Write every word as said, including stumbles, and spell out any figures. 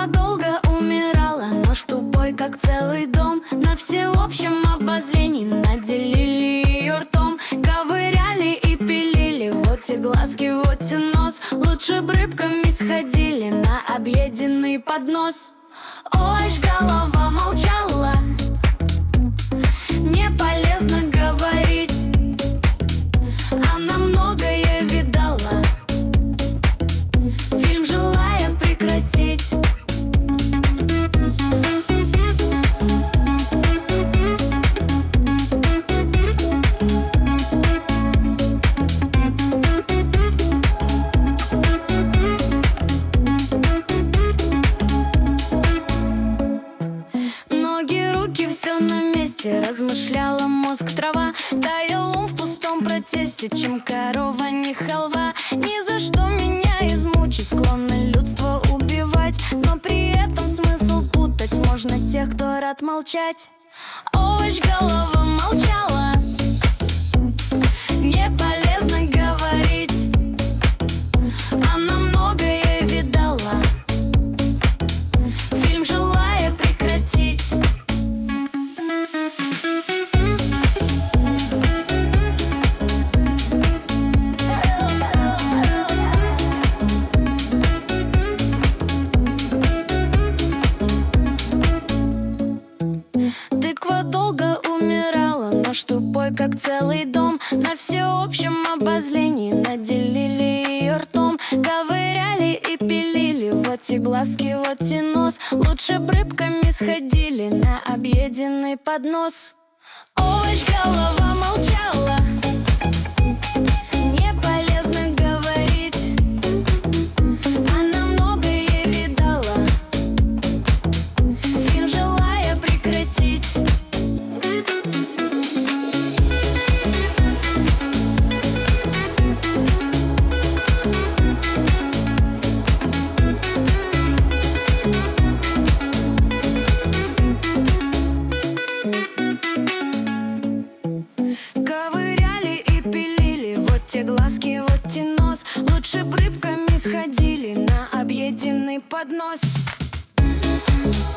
Тыква долго умирала, нож тупой, как целый дом. На всеобщем обозрении наделили ее ртом. Ковыряли и пилили, вот те глазки, вот те нос. Лучше б рыбками сходили на объеденный поднос. Ой, ж голова молчала, не полезно говорить. Она многое видала, фильм желая прекратить. Ноги, руки, все на месте, размышляла мозг трава. Таял ум в пустом протесте, чем корова не халва. Ни за что меня измучить, склонно людство убивать. Но при этом смысл путать можно тех, кто рад молчать. Овощ голова молчала, не полезно говорить. Она многое видала, фильм желая прекратить. Тыква долго умирала, нож тупой, как целый дом. На всеобщем обозрении наделили ее ртом. Ковыряли и пилили, вот те глазки, вот те нос. Лучше б рыбками сходили на объеденный поднос. Овощ голова молчала, не полезно говорить. Она многое видала, фильм желая прекратить. Ковыряли и пилили, вот те глазки, вот те нос. Лучше б рыбками сходили на объеденный поднос.